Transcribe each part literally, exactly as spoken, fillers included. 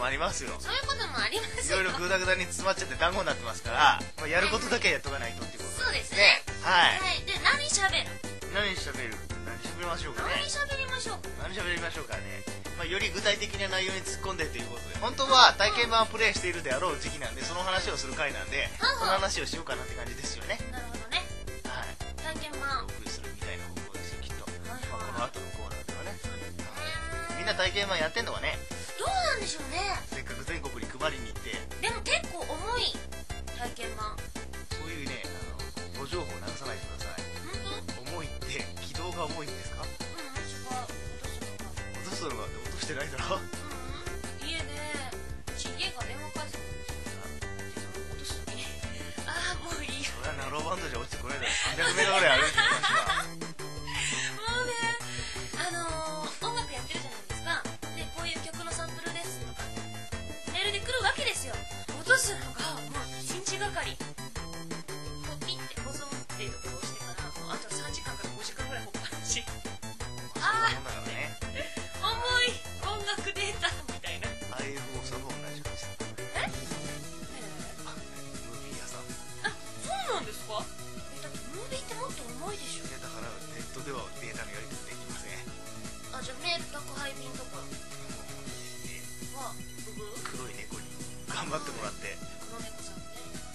ありますよ。 そういうこともありますよ。 いろいろグダグダに詰まっちゃって団子になってますから、まあ、やることだけやっとかないとっていうことそうですね。 はい、 はい、で何しゃべる何しゃべる何しゃべりましょうかね。 何しゃべりましょうか何しゃべりましょうかね。まあ、より具体的な内容に突っ込んでということで、本当は体験版をプレイしているであろう時期なんで、その話をする回なんで、 うん、 その話をしようかなって感じですよね。 なるほどね。 はい。 体験版お送りするみたいな方向ですよきっと。 はいはい、 まあ、この後のコーナーではね。 そうですね。 みんな体験版やってんのかね。 どうなんでしょうね。 せっかく全国に配りに行って。 でも結構重い体験版。 そういうね、あのご情報を流さないでください。重いって軌道が重いんですか？ うん、私は落とすのが落としてないだろ。 うん、家でち家が電話回線落とすのにああもういいよ。 それはナローバンドじゃ落ちてこないだろ。さんびゃくメートルぐらい歩いてきました。 もうね、あのー、音楽やってるじゃないですか。でこういう曲のサンプルですとかメールで来るわけですよ。落とすのがもう一日がかり。こうピッて保存っていうところを押してからもうあとさんじかんからごじかんぐらいほっぱなし。ああそんなもんだからね。 重い音楽データみたいな。 ああいう放送も同じです。 え？ あ、ムービー屋さん。 あ、そうなんですか？え、だってムービーってもっと重いでしょ。 いやだからネットではデータのやり取りできません。 あ、じゃあメール宅配便とかはブブー黒い猫に頑張ってもらって。 黒猫さんね。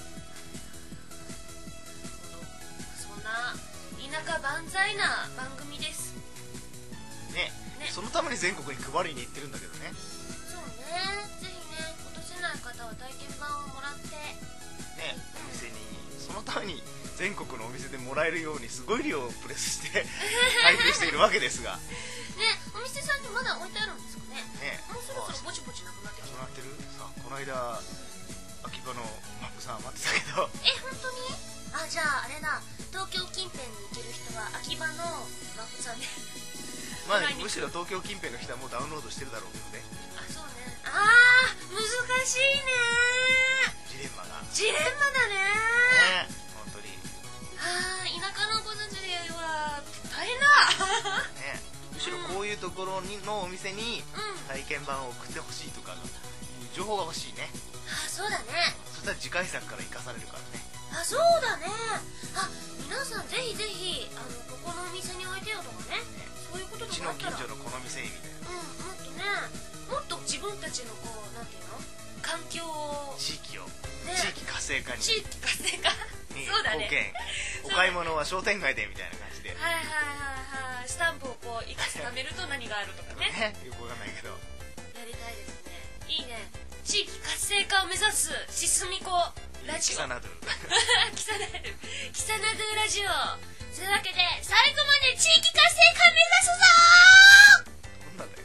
そんな田舎万歳な番組ですね。 ね。 そのために全国に配りに行ってるんだけどね。 そうね。ぜひね、落とせない方は体験版をもらってね、お店にそのために全国のお店でもらえるようにすごい量をプレスして配布しているわけですがね。お店さんにまだ置いてあるんですかね。 ね。 もうそろそろぼちぼちなくなってきてなくなってる。さあこの間秋葉のマップさん待ってたけど。 え、本当に？あ、じゃああれだ、東京近辺に行ける人は秋葉のマップさんでまあ、ね、むしろ東京近辺の人はもうダウンロードしてるだろうけどね。 あ、そうね。あー、難しいね。 ジレンマがジレンマだね。 ね、本当に。 あー、田舎の子たちは大変だね。むしろこういうところにのお店にうん体験版を送ってほしいとかいう情報が欲しいね。 あ、そうだね。 そしたら次回作から生かされるからね。 あ、そうだね。あ、皆さんぜひぜひあのここのお店に置いてよとかね、 ね、 そういうことうちのとかあったら、 近所のこの店みたいな。 うん、もっとね、もっと自分たちのこうなんていうの環境を地域を、 ね、 地域活性化に地域活性化にそうだね。 貢献。お買い物は商店街でみたいな感じで。 はいはいはいはい。スタンプをこういくつ貯めると何があるとかねね、よくわかんないけど。 やりたいですね。いいね。地域活性化を目指すシスミコラジオ。 キサナドゥ。 キサナドゥ。キサナドゥラジオ。というわけで最後まで地域活性化目指すぞー。 どんなんだよ。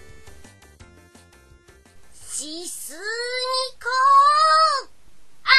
シスミコア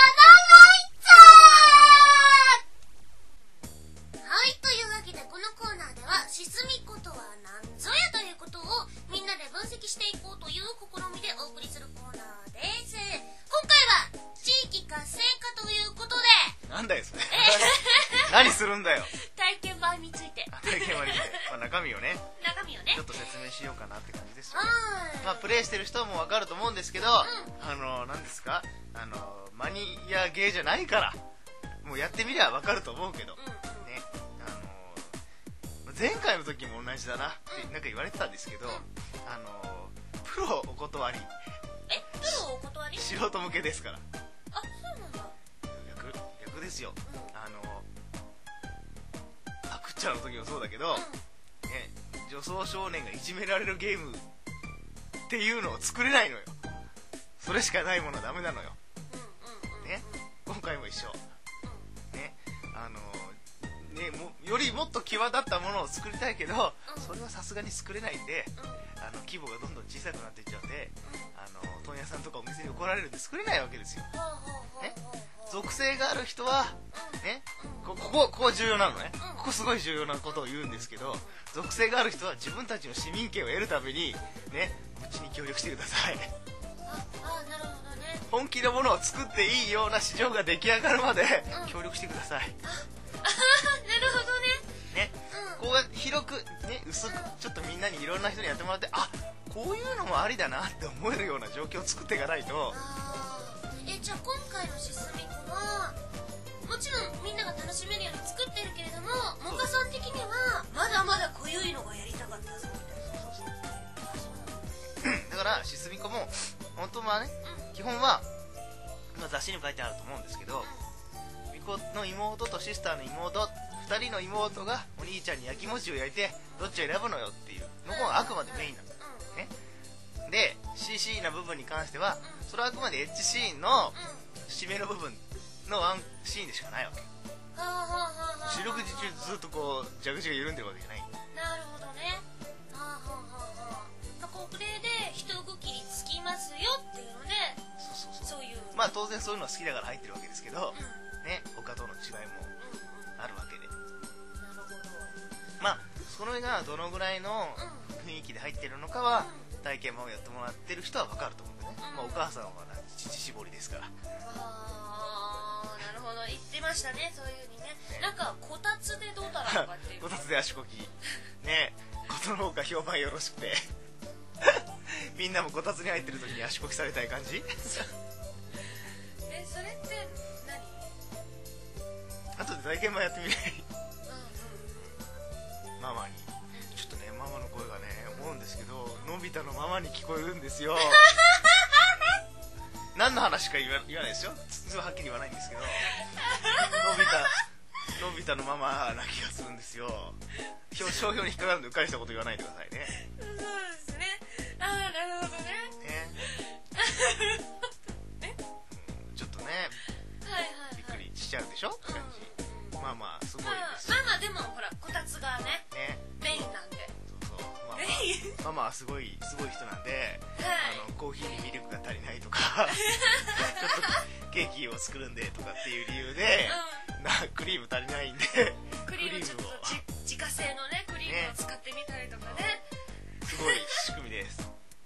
ナナイツー。はい、というわけでこのコーナーではシスミコとは何ぞやということをみんなで分析していこうという試みでお送りするコーナーです。今回は地域活性化ということで、 なんだよそれ。何するんだよ。 体験版について体験割りで、まあ、中身をね中身をねちょっと説明しようかなって感じですよね。 はい、 まあプレイしてる人もわかると思うんですけど、 んあの何ですか、あのマニアゲーじゃないからもうやってみりゃわかると思うけど、 うんうん、 ね、あの前回の時も同じだなってなんか言われてたんですけど、あのプロお断り。 え、プロお断り？ 素人向けですから。 あ、そうなんだ。 逆逆ですよ。 うん、 あのアクチャの時もそうだけど、 うん、 ね、女装少年がいじめられるゲームっていうのを作れないのよ。それしかないものはダメなのよ、ね、今回も一緒、ね、あのね、もよりもっと際立ったものを作りたいけど、それはさすがに作れないんで、あの規模がどんどん小さくなっていっちゃうんで、あの問屋さんとかお店に怒られるんで作れないわけですよ、ね、属性がある人は、ね、ここここ重要なのね、ここすごい重要なことを言うんですけど、属性がある人は自分たちの市民権を得るためにね、うちに協力してください。 ああ、なるほどね。 本気のものを作っていいような市場が出来上がるまで協力してください。 ああ、なるほどね。 ね、ここが広くね、薄くちょっとみんなにいろんな人にやってもらって、あ、 こういうのもありだなって思えるような状況を作っていかないと。 あーえじゃあ今回のしすみこはもちろんみんなが楽しめるように作ってるけれども、モカさん的にはまだまだ濃ゆいのがやりたかったぞみたいな。 そうそうそうだからしすみこも本当はね、 うん、 基本は、まあ、雑誌にも書いてあると思うんですけど、みこの妹とシスターの妹ふたりの妹がお兄ちゃんに焼きもちを焼いてどっちを選ぶのよっていうのがあくまでメインなんだ、ね、で シーシー な部分に関してはそれはあくまでエッジシーンの締めの部分のワンシーンでしかないわけ。四六時中ずっとこう蛇口が緩んでるわけじゃない。 なるほどね。はあはあはあはあ。これで一区切りつきますよっていうので、 そうそうそう。 そういうまあ当然そういうのは好きだから入ってるわけですけど、 うん、 ね、他との違いもあるわけで。 なるほど。 まあそれがどのぐらいの雰囲気で入ってるのかは、うん、体験版をやってもらってる人は分かると思うんでね。うん、まあお母さんは乳搾りですから。 ああ、なるほど。言ってましたね、そういう風にね。ね、なんかこたつでどうだろうかっていう。 こたつで足こきね、ことの方が評判よろしくてみんなもこたつに入ってる時に足こきされたい感じえ、それって何？ 後で体験版やってみないうん、うん、 ママにちょっとね、ママの声がね、思うんですけどのび太のママに聞こえるんですよ何の話か言わ、言わないですよ、はっきり言わないんですけどのび太のび太のママな気がするんですよ。商標に引っかかるんでうっかりしたこと言わないでくださいね。 そうですね。ああ、なるほどね。 ねうん、ちょっとね、 はいはいはい、 びっくりしちゃうでしょって感じ、うん、まあまあすごいですまあまあでもほらこたつがね、ねメインなんで、 そうそう、まあまあ、ママはすごいすごい人なんで、はい、あのコーヒーにミルクが足りないとかちょっとケーキを作るんでとかっていう理由で、うん、なクリーム足りないんでクリームちょっと自家製のねクリームを使ってみたりとかね、ね、 すごい仕組みです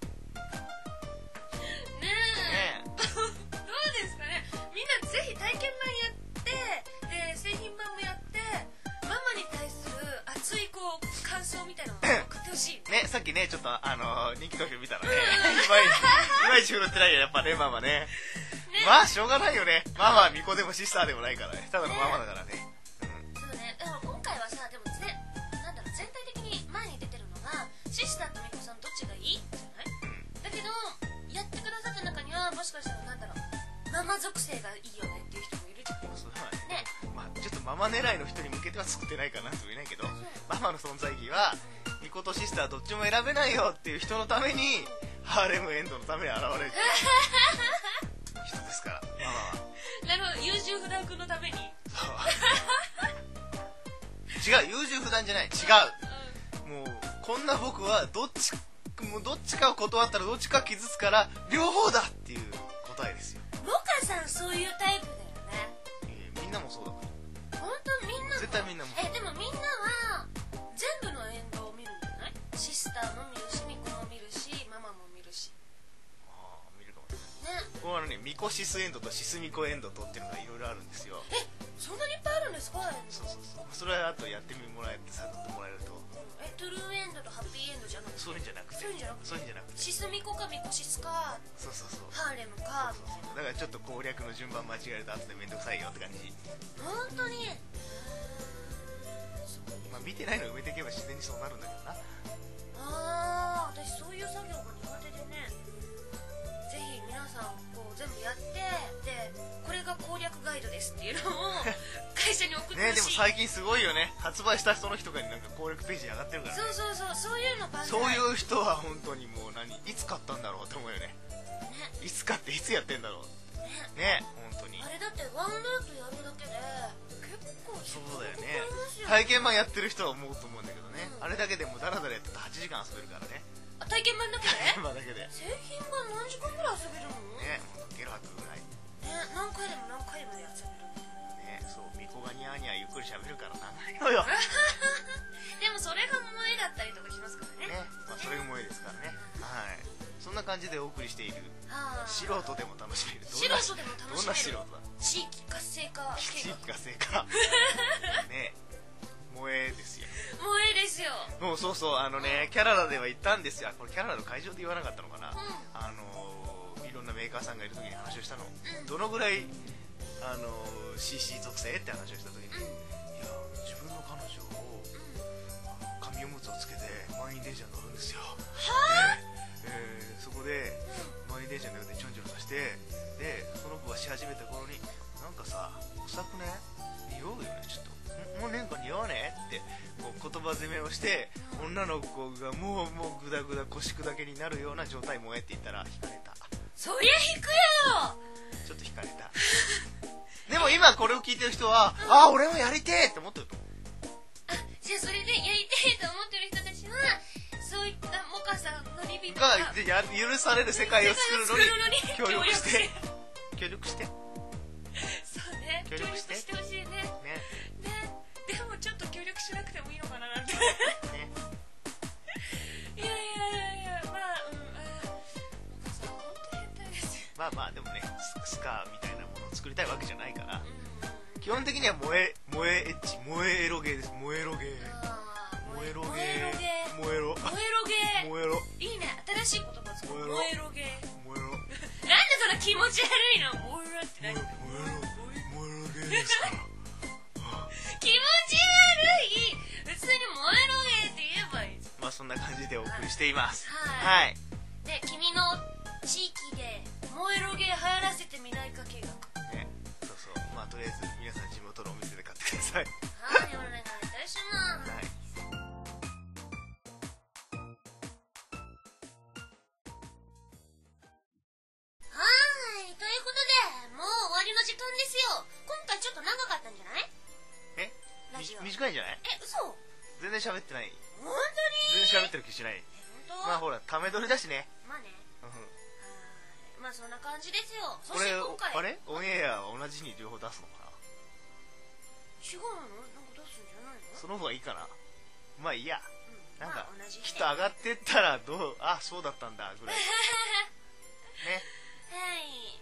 ねえ、ねどうですかね。みんなぜひ体験版やってで製品版もやってママに対する熱いこう感想みたいなのを送ってほしいね。さっきねちょっとあの人気投票見たらねいまいち振るってないよやっぱねママね。ね、まあしょうがないよね。ママは巫女でもシスターでもないからね、ただのママだからね。 そうね。だから今回はさ、でもぜなんだろう、全体的に前に出てるのがシスターと巫女さんどっちがいいじゃない、うん、だけどやってくださった中にはもしかしたらなんだろう、ママ属性がいいよねっていう人もいるじゃない。 そうね。まあちょっとママ狙いの人に向けては作ってないかなと言えないけど、ママの存在意義は巫女とシスターどっちも選べないよっていう人のためにハーレムエンドのために現れる人ですからママは。 なるほど、優柔不断君のために。 そう違う、優柔不断じゃない、違う、うん、もうこんな僕はどっちもうどっちかを断ったらどっちか傷つから両方だっていう答えですよ。 モカさんそういうタイプだよね。 えー、みんなもそうだから。 本当みんなも。 絶対みんなも。 えでもみんなは全部のエンドを見るんじゃない？シスターも見るし、ミコも見るし、ママも見るし。 ああ、見るかもね。 ね。 これはね、ミコシスエンドとシスミコエンドとっていうのがいろいろあるんですよ。 え、そんなにいっぱいあるんですか？ そうそうそう。それはあとやってみもらえて悟ってもらえると。 え、トゥルーエンドとハッピーエンドじゃなくて。 そういうんじゃなくて。 そういうんじゃなくて。 そういうんじゃなくて。 シスミコかミコシスか。 そうそうそう。 ハーレムか。 そうそうそう。だからちょっと攻略の順番間違えると後でめんどくさいよって感じ。 本当に。 まあ見てないの埋めていけば自然にそうなるんだけどな。 ああ、私そういう作業が苦手でね。ぜひ皆さんこう全部やってでこれが攻略ガイドですっていうのを会社に送ってほしい。ね、 でも最近すごいよね。発売した人の日とかになんか攻略ページに上がってるからね。 そうそうそう、そういうのばっかり。 そういう人は本当にもう何いつ買ったんだろうって思うよね。 ね、 いつ買っていつやってんだろうね。ね、本当に。 あれだってワンルートやるだけで結構そうだよね。体験版やってる人は思うと思うんだけどね、うん、あれだけでもダラダラやってたらはちじかん遊べるからね。 あ、体験版だけで？ 体験版だけで。 製品版何時間ぐらい遊べるの？ ね、ほんとゲロ吐くぐらいね、何回でも何回もやっちゃうね。そう、ミコがニャーニャーゆっくり喋るから長いのよでもそれが萌えだったりとかしますからね。 ね、まあ、それが萌えですからね、はい。そんな感じでお送りしている素人でも楽しめる。 素人でも楽しめる。どんな素人だ？地域活性化地域活性化ね、萌えですよ。 萌えですよ。 もうそうそう、あのね、キャララでは言ったんですよ。これキャララの会場で言わなかったのかな、 うん、 あのいろんなメーカーさんがいる時に話をしたの、 うん、 どのぐらいあの シーシー 属性って話をした時に、 うん、 いや自分の彼女を、うん、あの紙おむつをつけて満員電車に乗るんですよ。はぁ、えー、そこで、うん、満員電車の中でちょんちょんさせて、でその子がし始めた頃になんかさ臭くね、匂うよね、ちょっともうなんか匂わねってこう言葉攻めをして、女の子がもうもうグダグダ腰砕けになるような状態萌えって言ったら引かれた。 そりゃ引くやろ。 ちょっと引かれたでも今これを聞いてる人は、うん、ああ俺もやりてえって思ってると思う。 あ、じゃあそれでやりたいと思ってる人たちはそういったモカさんのリビングがや許される世界を作るのに協力して協力してそうね、協力してほしいね。ね、ね、でもちょっと協力しなくてもいいのかななんてねいやいやいやいや、まあ、うん、あモカさん本当に変態ですよ。 まあまあでもね、スカーみたいなものを作りたいわけじゃないから、うん、基本的には萌え萌えエッチ萌えエロゲーです。萌えエロゲー、萌えエロゲー、萌えエロ萌えロゲー、 萌えロいいね、新しい言葉です。萌えロゲー、 萌えロなんでそんな気持ち悪いの。萌えロって何？ 萌えロ萌えロゲーですから気持ち悪い。普通に萌えロゲーって言えばいい。 まあそんな感じでお送りしています。 はい、はい、で君の地域で萌えロゲー流行らせてみないか計画ね、そうそう、まあとりあえず皆さん地元のお店で買ってください。 はい、お願いいたします。はい、はいということでもう終わりの時間ですよ。今回ちょっと長かったんじゃない？ え、 ラジオ短いんじゃない？ え、嘘？ 全然喋ってない。 本当に？ 全然喋ってる気しない。 本当？ まあほらため撮りだしね。 まあね、うん、まあそんな感じですよ。 そして今回あれオンエアは同じに両方出すのかな。 違うの？なんか出すんじゃないの？ その方がいいかな。まあいいや、うん、なんか、 まあ、 きっと上がってったらどう、あ、そうだったんだぐらいね。 はい、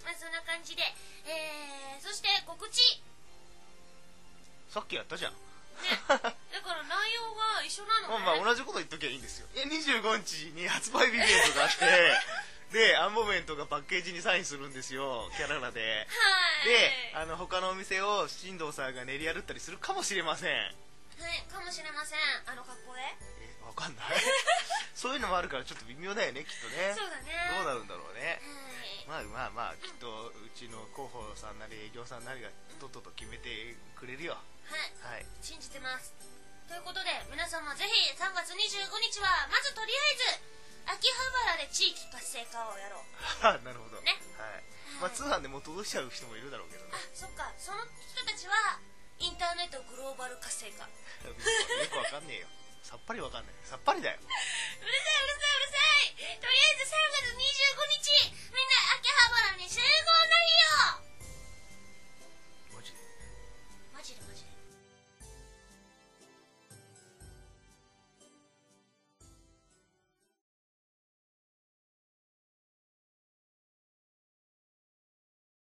まあそんな感じで、えー、そして告知さっきやったじゃん、ね、 だから内容が一緒なのね。 まあまあ同じこと言っときゃいいんですよ。えにじゅうごにちに発売日イベントがあってでアンモメントがパッケージにサインするんですよ、キャララで。 はい、 であの他のお店を進藤さんが練り歩ったりするかもしれません。 はい、かもしれません。あの格好で。 え、わかんないそういうのもあるからちょっと微妙だよね、きっとね。 そうだね。 どうなるんだろうね。 はい、 まあまあまあきっとうちの広報さんなり営業さんなりがとっとと決めてくれるよ。 はい、 はい、 信じてます。ということで皆さんもぜひさんがつにじゅうごにちはまずとりあえず秋葉原で地域活性化をやろうなるほどね。 はい、まあ通販でも届いちゃう人もいるだろうけどね。 あ、そっか、その人たちはインターネットグローバル活性化よくわかんねえよ、さっぱりわかんない、さっぱりだよ